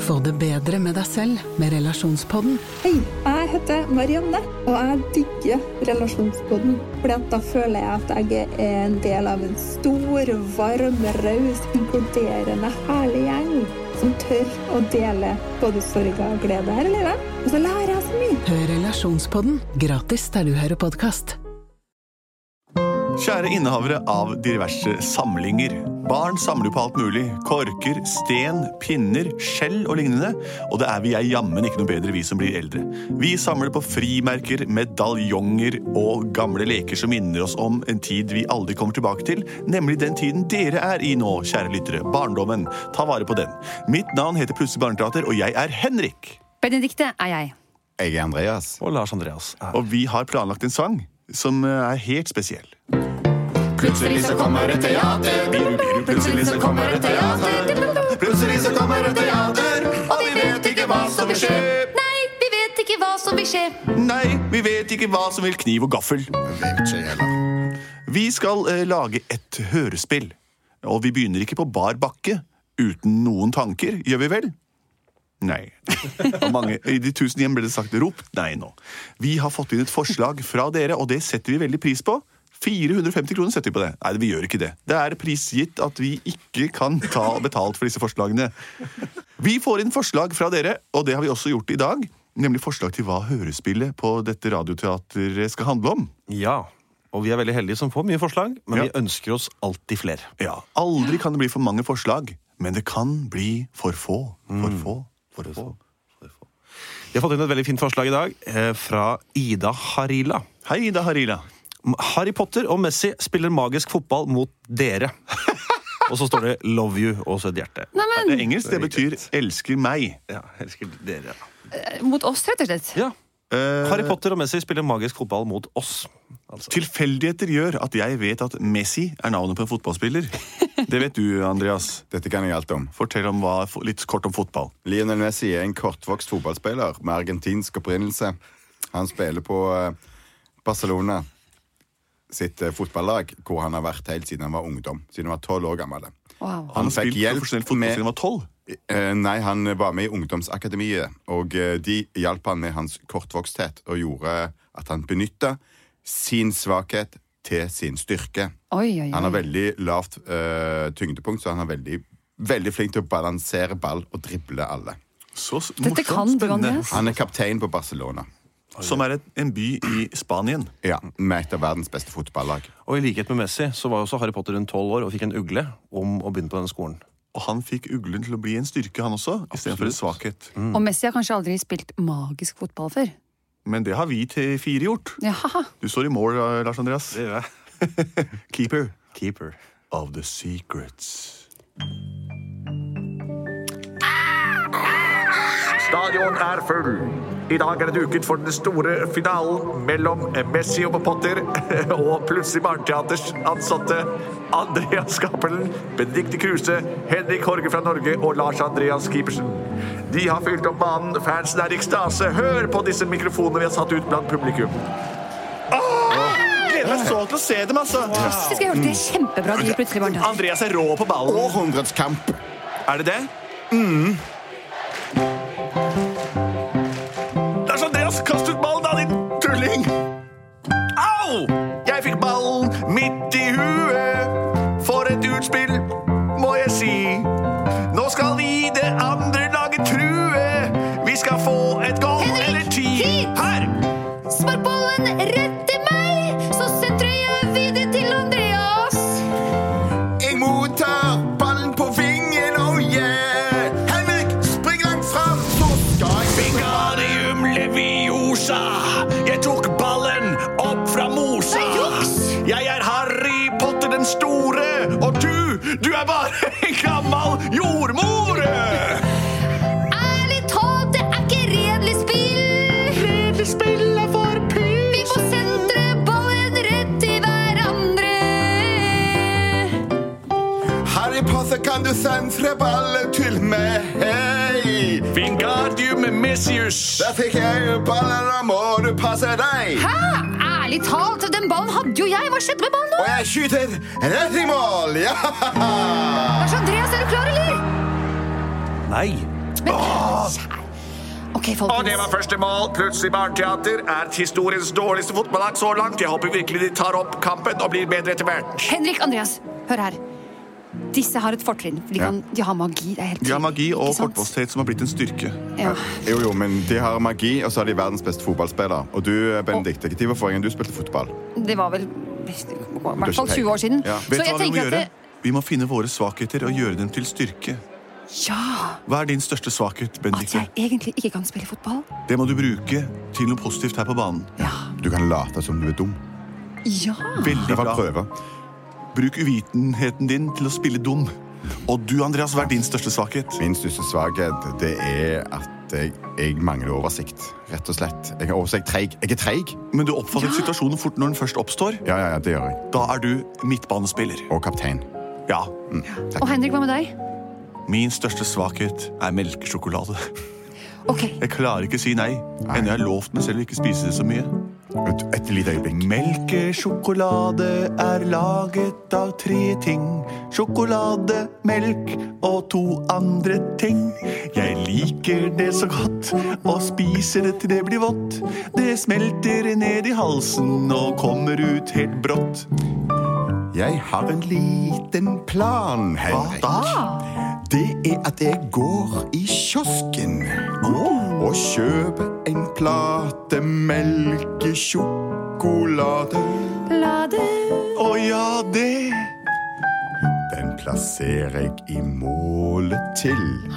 Få det bedre med deg selv med Relasjonspodden. Hei, jeg heter Marianne, og jeg digger Relasjonspodden. Fordi at da føler jeg at jeg er en del av en stor, varm, raus, inkluderende, herlig gjeng som tør å dele både sorg og glede her i livet. Og så lærer jeg så mye. Hør Relasjonspodden gratis der du hører podcast. Kjære innehavere av diverse samlinger. Barn samler på alt mulig. Korker, sten, pinner, skjell og lignende. Og det vi jammen ikke noe bedre vi som blir eldre. Vi samler på frimerker, medaljonger og gamle leker som minner oss om en tid vi aldri kommer tilbake til, nemlig den tiden dere i nå, kjære lyttere. Barndommen. Ta vare på den. Mitt navn heter Plutselig Barneteater, og jeg Henrik. Benedikte jeg. Jeg Andreas. Og Lars Andreas. Og vi har planlagt en sang som helt spesiell. Plutselig så kommer et teater. Plutselig så kommer et teater. Plutselig så kommer et teater. Og vi vet ikke hva som vil skje. Nei, vi vet ikke hva som vil skje. Nei, vi vet ikke hva som vil kniv og gaffel. Vet ikke heller. Vi skal lage et hørespill. Og vi begynner ikke på bar bakke uten noen tanker, gjør vi vel? Nei. I de 1000 hjem ble det sagt rop nei nå. Vi har fått inn et forslag fra dere, og det setter vi veldig pris på. 450 kroner setter vi på det. Nei, vi gjør ikke det. Det prisgitt at vi ikke kan ta betalt for disse forslagene. Vi får inn forslag fra dere, og det har vi også gjort i dag, nemlig forslag til hva hørespillet på dette radioteateret skal handle om. Ja, og vi veldig heldige som får mye forslag, men vi ønsker oss alltid flere. Ja, aldri kan det bli for mange forslag, men det kan bli for få. For få. Vi har fått inn et veldig fint forslag i dag fra Ida Harila. Hei, Ida Harila. Harry Potter og Messi spiller magisk fotball mot dere. Og så står det love you og så et hjerte. Det engelsk, det betyr elsker meg. Ja, elsker dere. Mot oss, rett og slett. Ja. Harry Potter og Messi spiller magisk fotball mot oss. Altså. Tilfeldigheter gjør at jeg vet at Messi navnet på en fotballspiller. Det vet du, Andreas. Dette kan jeg alt om. Fortell litt kort om fotball. Lionel Messi en kortvokst fotballspiller med argentinsk opprinnelse. Han spiller på Barcelona sitt fotballag, hvor han har vært helt siden han var ungdom. Siden han var 12 år gammel. Wow. Han fikk hjelp profesjonell fotball siden han var 12? Nei, han var med i ungdomsakademiet, og de hjalp han med hans kortvoksthet, og gjorde at han benyttet sin svakhet til sin styrke. Oi. Han har veldig lavt tyngdepunkt, så han er veldig, veldig flink til å balansere ball og drible alle. Så dette kan du, Andreas. Han er kaptein på Barcelona. Som en by i Spanien. Ja, med et av verdens beste fotballag. Og i likhet med Messi så var også Harry Potter rundt 12 år og fikk en ugle om å begynne på denne skolen. Og han fikk uglen til å bli en styrke, han også, i stedet for en svakhet. Og Messi har kanskje aldri spilt magisk fotball før. Men det har vi til 4 gjort. Jaha. Du står i mål, Lars Andreas. Det gjør jeg. Keeper of the secrets. Stadion full. I dag det duket for den store finalen mellom Messi og Potter og Plutselig Barneteaters ansatte Andreas Cappelen, Benedikte Kruse, Henrik Horge fra Norge og Lars Andreas Kipersen. De har fylt opp banen, fansen i ekstase. Hør på disse mikrofonene vi har satt ut blant publikum. Gleder meg så til å se dem, altså. Fantastisk, jeg hørte det kjempebra. De Plutselig Barneteater. Andreas rå på ballen. Århundretskamp. Det det? Lars Andreas, kast ut ballen da, din tulling! Au! Jeg fikk ballen midt i huet. For et utspill, må jeg si. Nå skal vi det andre laget true. Vi skal få et goal eller 10. Hit! Her! Spark ballen rett i meg, så sentrer jeg videre til Andreas. Jeg mottar ballen på vingen, oh yeah. Henrik, spring langt frem, så skal jeg Wingardium Leviosa. Jeg tok ballen opp fra mosa. Jeg Harry Potter den store, og du bare en gammel jordmor. Ærlig talt, det ikke redelig spill. Redelig spill for pynt. Vi må sentre ballen rett i hverandre. Harry Potter, kan du sentre ballen til meg? Wingardium Messius. Der fikk jeg ballen, da må du passe deg. Hæ? Ærlig talt, den ballen hadde jo jeg. Hva skjedde med ballen nå? Og jeg skyter rett i mål, ja! Lars Andreas, du klar, eller? Nei. Men Ok, Og det folkens. var første mål. Plutselig barneteater er historiens dårligste fotballag så langt. Jeg håper virkelig de tar opp kampen og blir bedre etter hvert. Henrik, Andreas, hør her. Disse har et fortrinn. De har magi. Det er helt De har magi og ikke sant? kortbasthet som har blitt en styrke. Ja. Jo, men de har magi, og så har de verdens beste fotballspiller. Og du, Benedikt, ikke tid for forrige gang du spilte fotball. Det var vel i hvert fall 20 år siden. Ja. Vet Så du jeg hva vi må tenker gjøre? at Vi må finne våre svakheter og gjøre dem til styrke. Hva er din største svakhet, at Benedikte? jeg egentlig ikke kan spille fotball. Det må du bruke til noe positivt her på banen. Du kan late som du er dum. Ja. Veldig I hvert fall bra. prøve. Bruk uvitenheten din til å spille dum. Og du, Andreas, hva er din største svakhet? Min største svakhet, det er at jeg mangler oversikt, rett og slett. Jeg er treig. Jeg er treig. Men du oppfatter situasjonen fort når den først oppstår. Ja, det gjør jeg. Da er du midtbanespiller. Og kaptein. Ja. Og Henrik, hva med deg? Min største svakhet er melkesjokolade. Ok. Jeg klarer ikke å si nei. Ennå jeg har lovt meg selv å ikke spise det så mye. Et lite øyeblikk. Melkesjokolade er laget av 3 ting. Sjokolade, melk og 2 andre ting. Jeg liker det så godt og spiser det til det blir vått. Det smelter ned i halsen og kommer ut helt brått. Jeg har en liten plan, Henrik. Hva da? Det er at jeg går i kiosken og kjøper en plate melkesjokolade. Å ja, det. Den plasserer jeg i målet til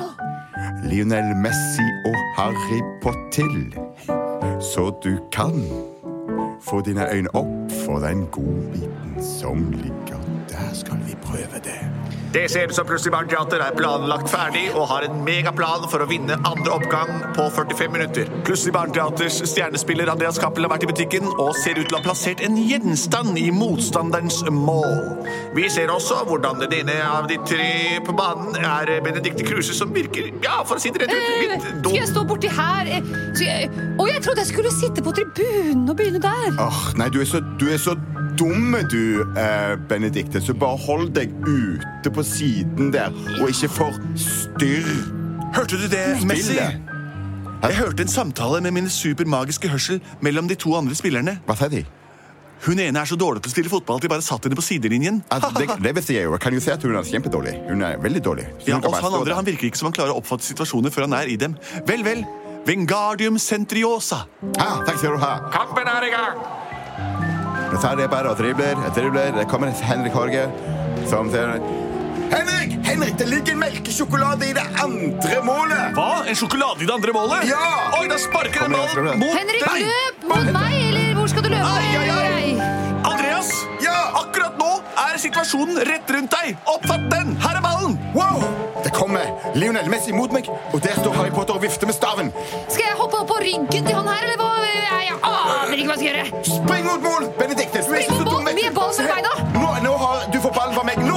Lionel Messi og Harry Potter. Så du kan få dine øyne opp for den godbiten som ligger der. Skal vi prøve det? Det ser ut som Plutselig barneteater er planlagt ferdig og har en megaplan for å vinne andre oppgang på 45 minutter. Plutselig barneteaters stjernespiller Andreas Cappelen har vært i butikken og ser ut til å ha plassert en gjenstand i motstanderens mål. Vi ser også hvordan den ene av de 3 på banen er Benedikte Kruse, som virker, ja, for å si det rett ut, litt Skal jeg stå borti her? Jeg trodde jeg skulle sitte på tribunen og begynne der. Nei, du er så dumme du, Benedikte. Så bare hold deg ute på siden der, og ikke forstyrr. Hørte du det, Messi? Spillet. Jeg hørte en samtale med min supermagiske hørsel mellom de 2 andre spillerne. Hva sa de? Hun ene er så dårlig til å spille fotball at de bare satt henne på sidelinjen. Altså, det vet jeg jo. Jeg kan jo se at hun er kjempedårlig. Hun er veldig dårlig. Så Ja, hun kan og bare han stå andre, der. han virker ikke som han klarer å oppfatte situasjoner før han er i dem. Vel, Wingardium Centriosa. Takk skal du ha. Kampen er i gang! Nå tar jeg bare og dribler. Det kommer Henrik Horge, som ser... Henrik, det ligger en melkesjokolade i det andre målet! Hva? En sjokolade i det andre målet? Ja! Oi, da sparker den Kom igjen, ballen mot Henrik, deg! løp mot meg, eller hvor skal du løpe? Ai. Andreas, akkurat nå er situasjonen rett rundt deg. Oppfatt den! Her er ballen! Wow! Det kommer Lionel Messi mot meg, og der står Harry Potter og vifter med staven. Skal jeg hoppe opp på ryggen til han her, eller hva? Jeg aner ikke hva jeg skal gjøre. Spring mot mål, Benedikte! Du er Spring ikke så mot mål? dum, vet du. Vi er ballen med meg, da. Nå har du fått ballen fra meg. Nå!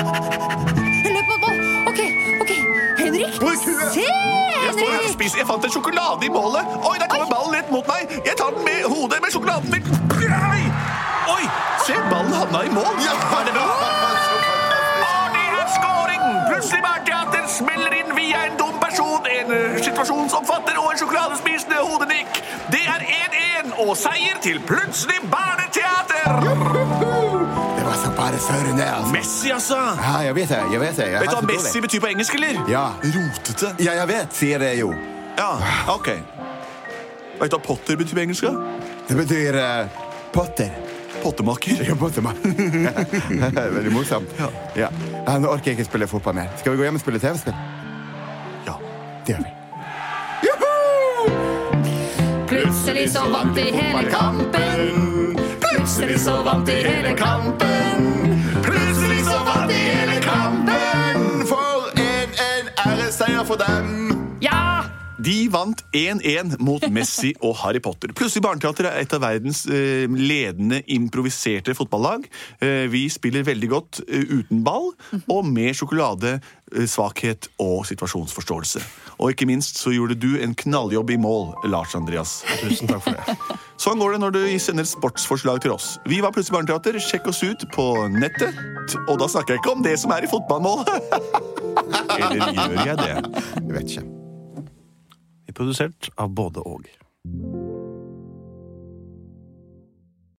Løp mot mål. Ok. Henrik, Bruk huet. se, Jeg står her og Henrik. spiser. Jeg fant en sjokolade i målet. Oi, der kommer ballen rett mot meg. Jeg tar den med hodet med sjokoladen min. Oi, se, ballen havna i mål. Ja! Er det bra? Og det er scoring! Plutselig barneteater smeller inn via en dum person, en situasjonsoppfatter og en sjokoladespisende hodenikk. Det er 1-1 og seier til Plutselig barneteater. Det var så bare før ned, altså. Messi, altså. Ja, jeg vet det. Jeg Vet du hva Messi betyr på engelsk, eller? Ja. Rotete. Ja, jeg vet, sier det jo. Ja, ok. Vet du hva Potter betyr på engelsk, da? Det betyr Potter. Pottemaker. Ja, Potter. Veldig morsomt. Ja. Nå orker jeg ikke spille fotball mer. Skal vi gå hjem og spille TV-spill? Ja. Det gjør vi. Plutselig så vant de hele kampen. Plutselig så vant de hele kampen. Plutselig så vant de hele kampen. For en æreseier for dem. Ja! De vant 1-1 mot Messi og Harry Potter. Plutselig barneteater er et av verdens ledende improviserte fotballag. Vi spiller veldig godt uten ball, og med sjokolade, svakhet og situasjonsforståelse. Og ikke minst så gjorde du en knalljobb i mål, Lars Andreas. Tusen takk for det. Sånn går det når du sender sportsforslag til oss. Vi var Plutselig barneteater. Sjekk oss ut på nettet. Og da snakker jeg ikke om det som er i fotballmål. Eller gjør jeg det? Jeg vet ikke. produsert av både og.